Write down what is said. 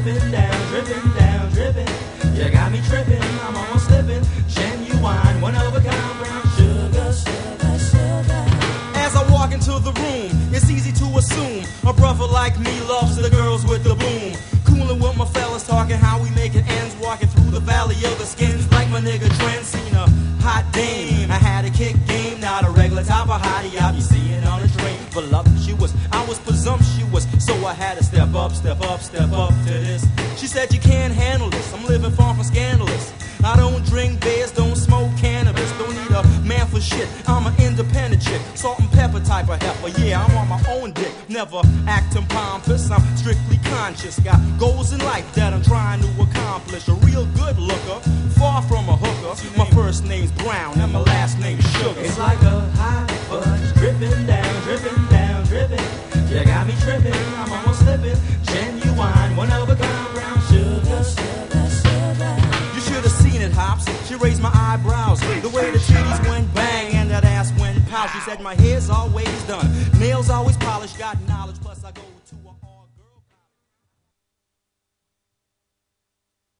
dripping down, dripping down, dripping. You got me tripping, I'm almost slipping. Genuine, one of a kind, brown sugar, sugar, sugar. As I walk into the room, it's easy to assume a brother like me loves the girls with the boom. Coolin' with my fellas, talking how we making ends, walking through the valley of the skins like my nigga Trent. Seen a hot dame, I had a kick game, not a regular type of hottie I be seeing on the train. Voluptuous, I was presumptuous, so I had to step up, step up, step up to this. She said you can't handle this, I'm living far from scandalous. I don't drink beers, don't smoke cannabis, don't need a man for shit. I'm an independent chick, salt and pepper type of heifer. Yeah, I'm on my own dick, never acting pompous. I'm strictly conscious, got goals in life that I'm trying to accomplish. A real good looker, far from a hooker. My first name's Brown and my last name's Sugar. It's like a hot fudge, dripping down, dripping down, dripping. You got me tripping, I'm almost slipping. Genuine, one of a kind, brown sugar, sugar, sugar. You should have seen it, Hops. She raised my eyebrows, the way the titties went bang and that ass went pow. She said my hair's always done, nails always polished, got knowledge, plus I go